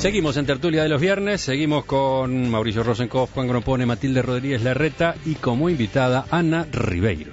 Seguimos en Tertulia de los Viernes, seguimos con Mauricio Rosenkopf, Juan Gropone, Matilde Rodríguez Larreta y como invitada Ana Ribeiro.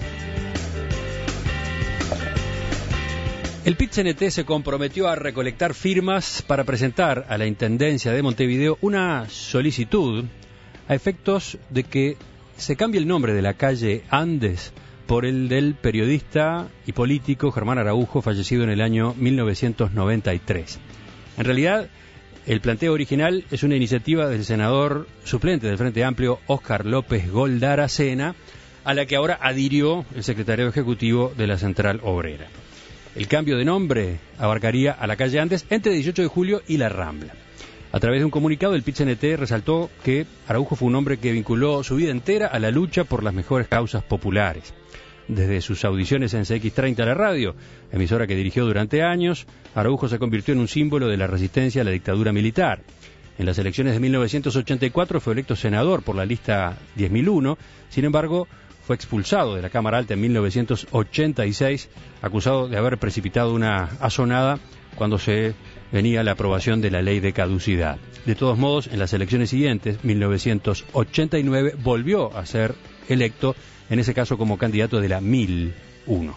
El PIT-CNT se comprometió a recolectar firmas para presentar a la Intendencia de Montevideo una solicitud a efectos de que se cambie el nombre de la calle Andes por el del periodista y político Germán Araujo, fallecido en el año 1993. En realidad, el planteo original es una iniciativa del senador suplente del Frente Amplio, Óscar López Goldaracena, a la que ahora adhirió el secretario ejecutivo de la Central Obrera. El cambio de nombre abarcaría a la calle Andes entre 18 de julio y la Rambla. A través de un comunicado, el PIT-CNT resaltó que Araujo fue un hombre que vinculó su vida entera a la lucha por las mejores causas populares. Desde sus audiciones en CX30 La Radio, emisora que dirigió durante años, Araujo se convirtió en un símbolo de la resistencia a la dictadura militar. En las elecciones de 1984 fue electo senador por la lista 10.001, sin embargo, fue expulsado de la Cámara Alta en 1986, acusado de haber precipitado una asonada cuando se venía la aprobación de la ley de caducidad. De todos modos, en las elecciones siguientes, 1989, volvió a ser electo, en ese caso como candidato de la 1001.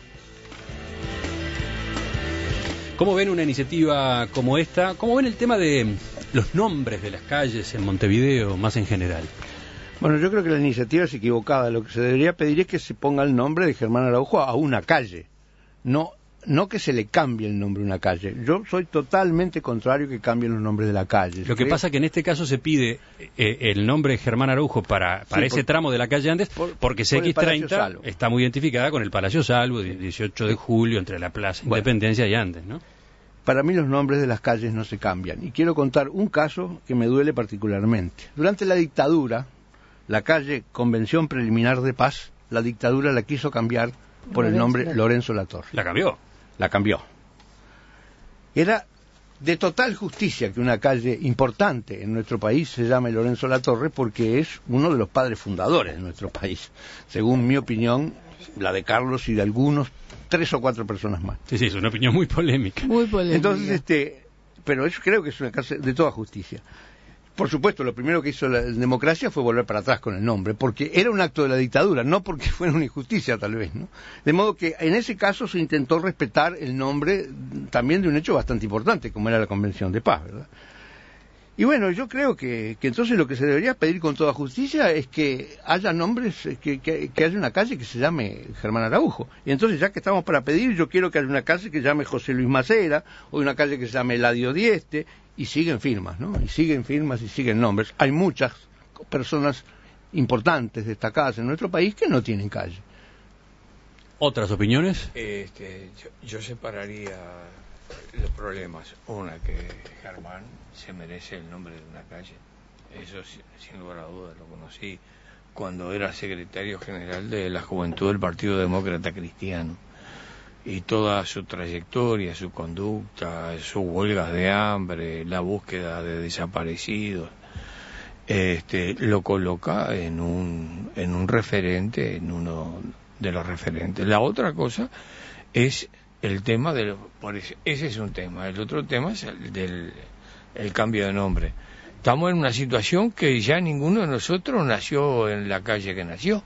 ¿Cómo ven una iniciativa como esta? ¿Cómo ven el tema de los nombres de las calles en Montevideo, más en general? Bueno, yo creo que la iniciativa es equivocada. Lo que se debería pedir es que se ponga el nombre de Germán Araujo a una calle, no que se le cambie el nombre a una calle. Yo soy totalmente contrario a que cambien los nombres de la calle. Lo que pasa es que en este caso se pide el nombre de Germán Araujo para ese tramo de la calle Andes, porque CX30 está muy identificada con el Palacio Salvo, 18 de julio, entre la Plaza Independencia y Andes, ¿no? Para mí los nombres de las calles no se cambian. Y quiero contar un caso que me duele particularmente. Durante la dictadura, la calle Convención Preliminar de Paz, la dictadura la quiso cambiar por el nombre Lorenzo Latorre. ¿La cambió? La cambió. Era de total justicia que una calle importante en nuestro país se llame Lorenzo Latorre, porque es uno de los padres fundadores de nuestro país. Según mi opinión, la de Carlos y de algunos, 3 o 4 personas más. Sí, es una opinión muy polémica. Muy polémica. Entonces, pero eso creo que es una calle de toda justicia. Por supuesto, lo primero que hizo la democracia fue volver para atrás con el nombre, porque era un acto de la dictadura, no porque fuera una injusticia tal vez, ¿no? De modo que en ese caso se intentó respetar el nombre también de un hecho bastante importante, como era la Convención de Paz, ¿verdad? Y bueno, yo creo que entonces lo que se debería pedir con toda justicia es que haya nombres, que haya una calle que se llame Germán Araujo. Y entonces, ya que estamos para pedir, yo quiero que haya una calle que se llame José Luis Macera, o una calle que se llame Eladio Dieste, y siguen firmas, ¿no? Y siguen firmas y siguen nombres. Hay muchas personas importantes, destacadas en nuestro país, que no tienen calle. ¿Otras opiniones? Yo separaría los problemas. Una, que Germán se merece el nombre de una calle. Eso sin lugar a dudas, lo conocí cuando era secretario general de la Juventud del Partido Demócrata Cristiano. Y toda su trayectoria, su conducta, sus huelgas de hambre, la búsqueda de desaparecidos, lo coloca en un referente, en uno de los referentes. La otra cosa es el tema ese es un tema. El otro tema es el cambio de nombre. Estamos en una situación que ya ninguno de nosotros nació en la calle que nació.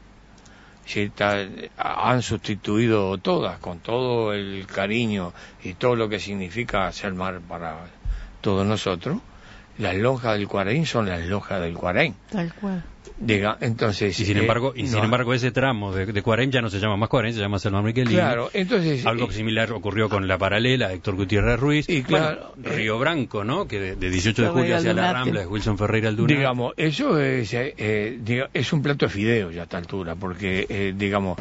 Han sustituido todas, con todo el cariño y todo lo que significa ser mar para todos nosotros. Las lonjas del Cuaraín son las lonjas del Cuaraín. Tal cual. Entonces, sin embargo, ese tramo de Cuaraín ya no se llama más Cuaraín, se llama Selma Miquelini. Claro, entonces algo similar ocurrió con la paralela, Héctor Gutiérrez Ruiz, y claro, Río Branco, ¿no? Que de 18 de julio hacia la Rambla, de Wilson Ferreira al Dunate. Digamos, eso es un plato de fideos ya a esta altura, porque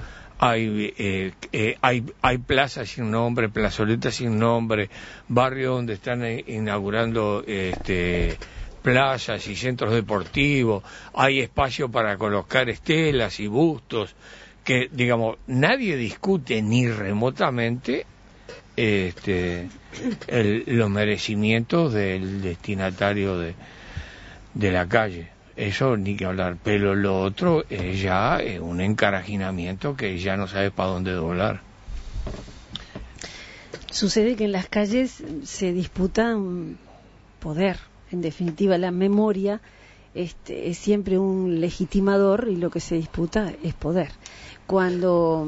hay plazas sin nombre, plazoletas sin nombre, barrios donde están inaugurando plazas y centros deportivos, hay espacio para colocar estelas y bustos, que digamos nadie discute ni remotamente los merecimientos del destinatario de la calle. Eso ni que hablar, pero lo otro es ya un encarajinamiento que ya no sabe para dónde doblar. Sucede que en las calles se disputa un poder. en definitiva la memoria es siempre un legitimador y lo que se disputa es poder. Cuando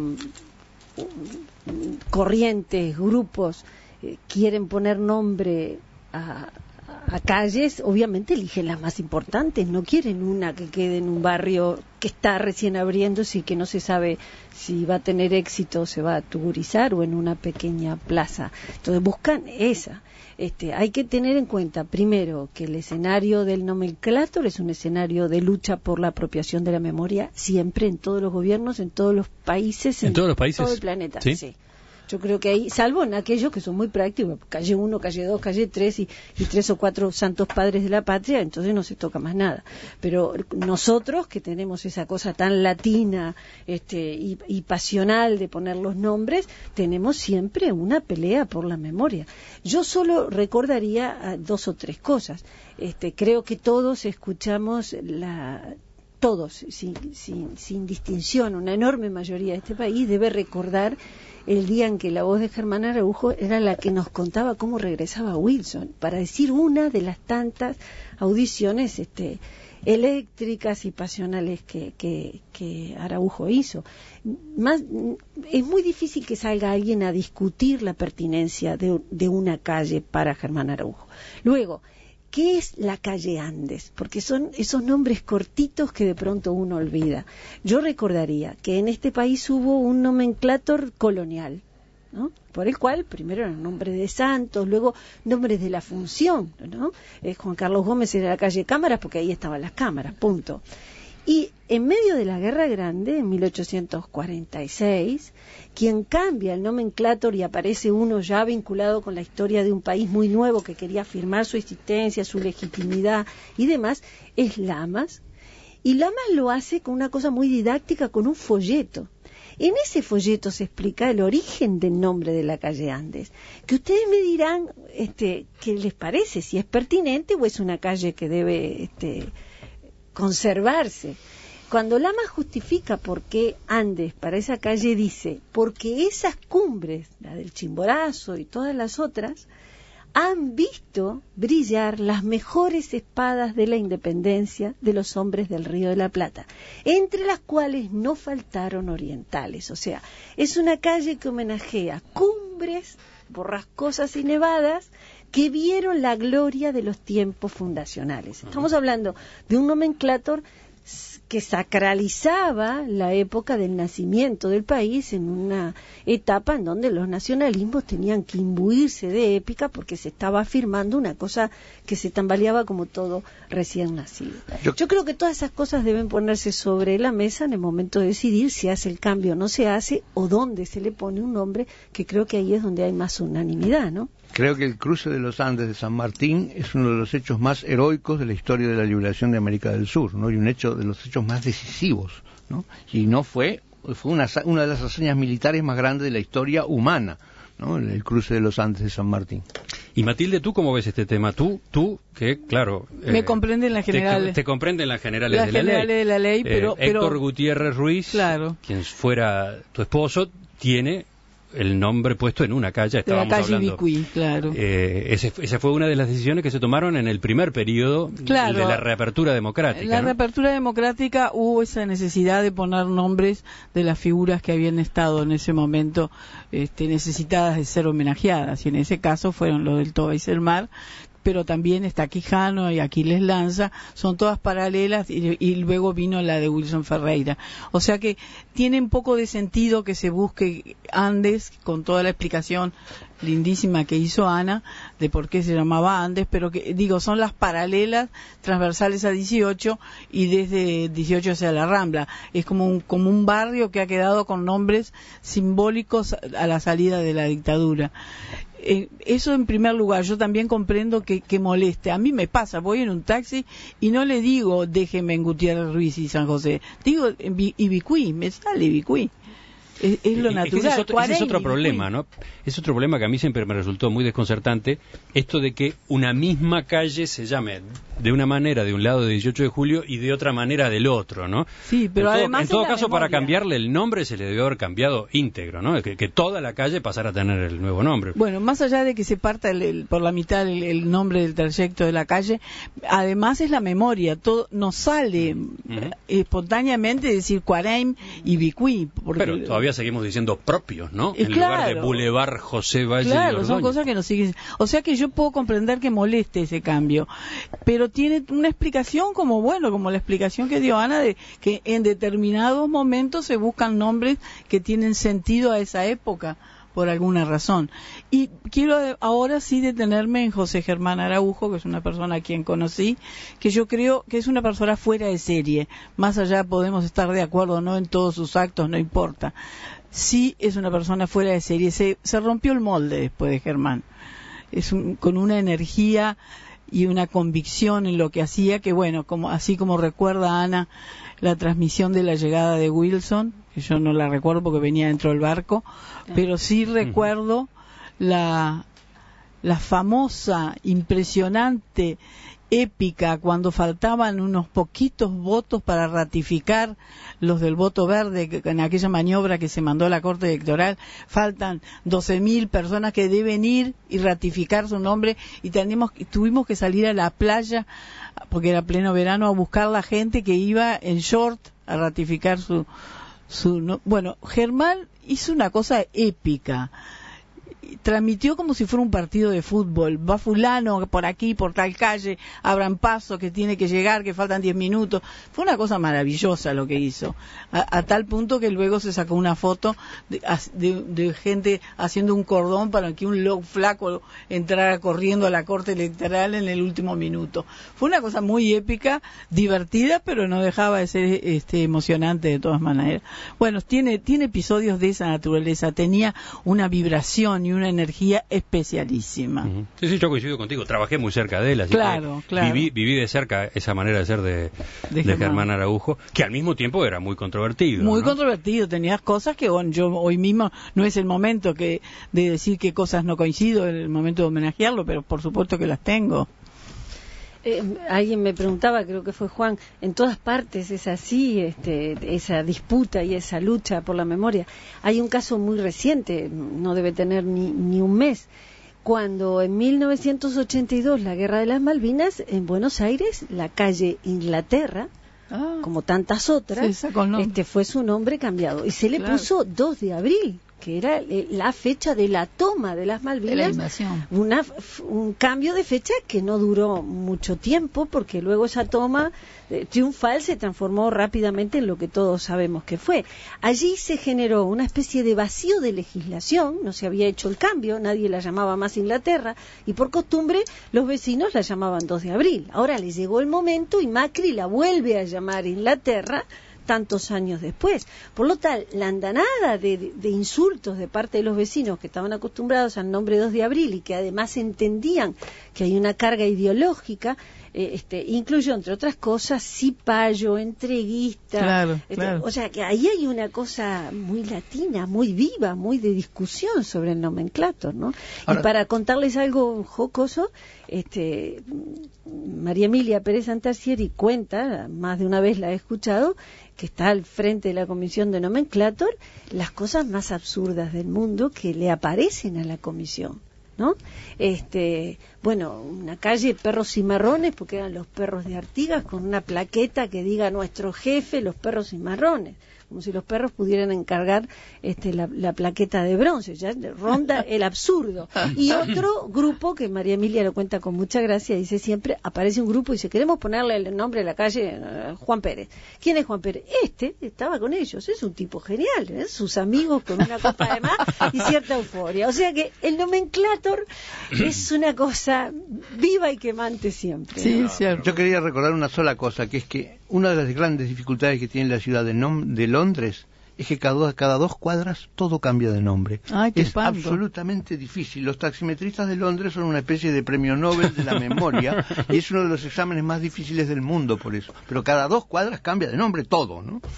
corrientes, grupos quieren poner nombre a calles, obviamente eligen las más importantes, no quieren una que quede en un barrio que está recién abriéndose y que no se sabe si va a tener éxito o se va a tugurizar, o en una pequeña plaza. Entonces buscan esa. Hay que tener en cuenta, primero, que el escenario del nomenclátor es un escenario de lucha por la apropiación de la memoria, siempre, en todos los gobiernos, en todos los países, en todos los países, todo el planeta. ¿sí? Sí. Yo creo que ahí, salvo en aquellos que son muy prácticos, calle 1, calle 2, calle 3 y 3 o 4 santos padres de la patria, entonces no se toca más nada. Pero nosotros, que tenemos esa cosa tan latina y pasional de poner los nombres, tenemos siempre una pelea por la memoria. Yo solo recordaría 2 o 3 cosas. Creo que todos escuchamos todos, sin distinción, una enorme mayoría de este país debe recordar el día en que la voz de Germán Araujo era la que nos contaba cómo regresaba Wilson, para decir una de las tantas audiciones eléctricas y pasionales que Araujo hizo. Es muy difícil que salga alguien a discutir la pertinencia de una calle para Germán Araujo. Luego, ¿qué es la calle Andes? Porque son esos nombres cortitos que de pronto uno olvida. Yo recordaría que en este país hubo un nomenclátor colonial, ¿no? Por el cual primero eran nombres de santos, luego nombres de la función, ¿no? Juan Carlos Gómez era la calle Cámaras porque ahí estaban las cámaras, punto. Y en medio de la Guerra Grande, en 1846, quien cambia el nomenclátor y aparece uno ya vinculado con la historia de un país muy nuevo que quería afirmar su existencia, su legitimidad y demás, es Lamas. Y Lamas lo hace con una cosa muy didáctica, con un folleto. En ese folleto se explica el origen del nombre de la calle Andes, que ustedes me dirán qué les parece, si es pertinente o es una calle que debe conservarse. Cuando Lamas justifica por qué Andes para esa calle, dice, porque esas cumbres, la del Chimborazo y todas las otras, han visto brillar las mejores espadas de la independencia de los hombres del Río de la Plata, entre las cuales no faltaron orientales. O sea, es una calle que homenajea cumbres borrascosas y nevadas que vieron la gloria de los tiempos fundacionales. Estamos hablando de un nomenclátor que sacralizaba la época del nacimiento del país en una etapa en donde los nacionalismos tenían que imbuirse de épica porque se estaba afirmando una cosa que se tambaleaba como todo recién nacido. Yo creo que todas esas cosas deben ponerse sobre la mesa en el momento de decidir si hace el cambio o no se hace, o dónde se le pone un nombre, que creo que ahí es donde hay más unanimidad, ¿no? Creo que el cruce de los Andes de San Martín es uno de los hechos más heroicos de la historia de la liberación de América del Sur, ¿no? Y un hecho de los hechos más decisivos, ¿no? Y no fue una de las hazañas militares más grandes de la historia humana, ¿no? El cruce de los Andes de San Martín. Y Matilde, ¿tú cómo ves este tema? Tú que, claro... me comprende en las generales. Te comprende en las generales de la ley. Las generales de la ley, pero... Héctor Gutiérrez Ruiz, claro, quien fuera tu esposo, tiene el nombre puesto en una calle, estábamos de la calle hablando. Bicuí, claro. Esa fue una de las decisiones que se tomaron en el primer periodo, claro, de la reapertura democrática. En la reapertura democrática hubo esa necesidad de poner nombres de las figuras que habían estado en ese momento necesitadas de ser homenajeadas, y en ese caso fueron los del Toba y Selmar, pero también está Quijano y Aquiles Lanza, son todas paralelas, y luego vino la de Wilson Ferreira. O sea que tiene un poco de sentido que se busque Andes, con toda la explicación lindísima que hizo Ana de por qué se llamaba Andes, pero que digo, son las paralelas transversales a 18 y desde 18 hacia la Rambla. Es como un barrio que ha quedado con nombres simbólicos a la salida de la dictadura. Eso en primer lugar. Yo también comprendo que moleste. A mí me pasa, voy en un taxi y no le digo déjeme en Gutiérrez Ruiz y San José, digo Ibicuí, me sale Ibicuí. Es lo natural. Ese es otro problema, ¿no? Es otro problema que a mí siempre me resultó muy desconcertante, esto de que una misma calle se llame de una manera de un lado de 18 de julio y de otra manera del otro, ¿no? Sí, pero además en todo caso, para cambiarle el nombre se le debió haber cambiado íntegro, ¿no? Que toda la calle pasara a tener el nuevo nombre. Bueno, más allá de que se parta por la mitad el nombre del trayecto de la calle, además es la memoria, todo nos sale espontáneamente decir Cuareim y Bicuí. Pero todavía seguimos diciendo propios, ¿no? En lugar de Boulevard José Valle de Claro, Ordóñez. son cosas que nos siguen. O sea que yo puedo comprender que moleste ese cambio, pero tiene una explicación como la explicación que dio Ana, de que en determinados momentos se buscan nombres que tienen sentido a esa época, por alguna razón. Y quiero ahora sí detenerme en José Germán Araujo, que es una persona a quien conocí, que yo creo que es una persona fuera de serie. Más allá podemos estar de acuerdo o no en todos sus actos, no importa. Sí es una persona fuera de serie. Se rompió el molde después de Germán. Con una energía y una convicción en lo que hacía, que bueno, así como recuerda Ana la transmisión de la llegada de Wilson, que yo no la recuerdo porque venía dentro del barco, pero sí recuerdo la famosa, impresionante, épica, cuando faltaban unos poquitos votos para ratificar los del voto verde, que en aquella maniobra que se mandó a la Corte Electoral, faltan 12.000 personas que deben ir y ratificar su nombre, y tuvimos que salir a la playa, porque era pleno verano, a buscar la gente que iba en short a ratificar bueno, Germán hizo una cosa épica. Transmitió como si fuera un partido de fútbol. Va fulano por aquí, por tal calle, abran paso, que tiene que llegar, que faltan 10 minutos. Fue una cosa maravillosa lo que hizo. A tal punto que luego se sacó una foto de gente haciendo un cordón para que un flaco entrara corriendo a la Corte Electoral en el último minuto. Fue una cosa muy épica, divertida, pero no dejaba de ser emocionante de todas maneras. Bueno, tiene episodios de esa naturaleza. Tenía una vibración y una energía especialísima. Sí, yo coincido contigo, trabajé muy cerca de él, así claro. Viví de cerca esa manera de ser de Germán Araujo, que al mismo tiempo era muy controvertido. Muy controvertido, tenías cosas que yo hoy mismo no es el momento de decir qué cosas no coincido, en el momento de homenajearlo, pero por supuesto que las tengo. Alguien me preguntaba, creo que fue Juan, en todas partes es así, esa disputa y esa lucha por la memoria. Hay un caso muy reciente, no debe tener ni un mes, cuando en 1982, la Guerra de las Malvinas, en Buenos Aires, la calle Inglaterra, como tantas otras, fue su nombre cambiado y se le puso 2 de abril, que era la fecha de la toma de las Malvinas, un cambio de fecha que no duró mucho tiempo, porque luego esa toma triunfal se transformó rápidamente en lo que todos sabemos que fue. Allí se generó una especie de vacío de legislación, no se había hecho el cambio, nadie la llamaba más Inglaterra, y por costumbre los vecinos la llamaban 2 de abril. Ahora le llegó el momento y Macri la vuelve a llamar Inglaterra, tantos años después. Por lo tal, la andanada de insultos de parte de los vecinos que estaban acostumbrados al nombre 2 de abril y que además entendían que hay una carga ideológica, incluyó, entre otras cosas, cipayo, entreguista. Claro. O sea, que ahí hay una cosa muy latina, muy viva, muy de discusión sobre el nomenclator, ¿no? Ahora, y para contarles algo jocoso, María Emilia Pérez Santarcieri cuenta, más de una vez la he escuchado, que está al frente de la comisión de nomenclator, las cosas más absurdas del mundo que le aparecen a la comisión, ¿no? Bueno, una calle Perros Cimarrones, porque eran los perros de Artigas, con una plaqueta que diga nuestro jefe, los perros cimarrones, como si los perros pudieran encargar la plaqueta de bronce, ya ronda el absurdo. Y otro grupo, que María Emilia lo cuenta con mucha gracia, dice siempre, aparece un grupo y dice, queremos ponerle el nombre de la calle Juan Pérez. ¿Quién es Juan Pérez? Estaba con ellos, es un tipo genial, sus amigos con una copa de más y cierta euforia. O sea que el nomenclator es una cosa viva y quemante siempre. Sí, ¿no? Cierto. Yo quería recordar una sola cosa, que es que una de las grandes dificultades que tiene la ciudad de Londres es que cada 2 cuadras todo cambia de nombre. Es absolutamente difícil. Los taximetristas de Londres son una especie de premio Nobel de la memoria y es uno de los exámenes más difíciles del mundo por eso. Pero cada 2 cuadras cambia de nombre todo, ¿no?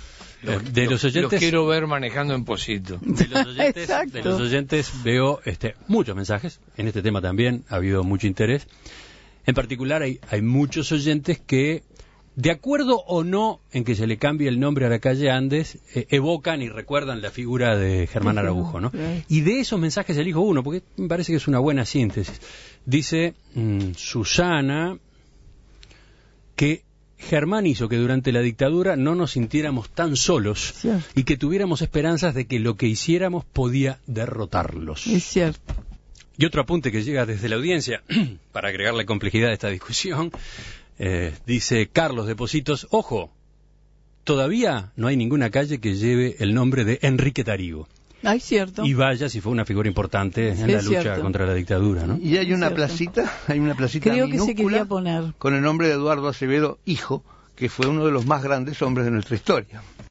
De los oyentes, los quiero ver manejando en Posito. De los oyentes veo muchos mensajes. En este tema también ha habido mucho interés. En particular hay muchos oyentes que, de acuerdo o no en que se le cambie el nombre a la calle Andes, evocan y recuerdan la figura de Germán Araujo, ¿no? Y de esos mensajes elijo uno, porque me parece que es una buena síntesis. Dice Susana que Germán hizo que durante la dictadura no nos sintiéramos tan solos y que tuviéramos esperanzas de que lo que hiciéramos podía derrotarlos. Es cierto. Y otro apunte que llega desde la audiencia, para agregarle complejidad a esta discusión, dice Carlos de Positos, ojo, todavía no hay ninguna calle que lleve el nombre de Enrique Tarigo. Ay, cierto. Y vaya si fue una figura importante en la lucha contra la dictadura, ¿no? Y hay una placita creo que se quería poner con el nombre de Eduardo Acevedo, hijo, que fue uno de los más grandes hombres de nuestra historia.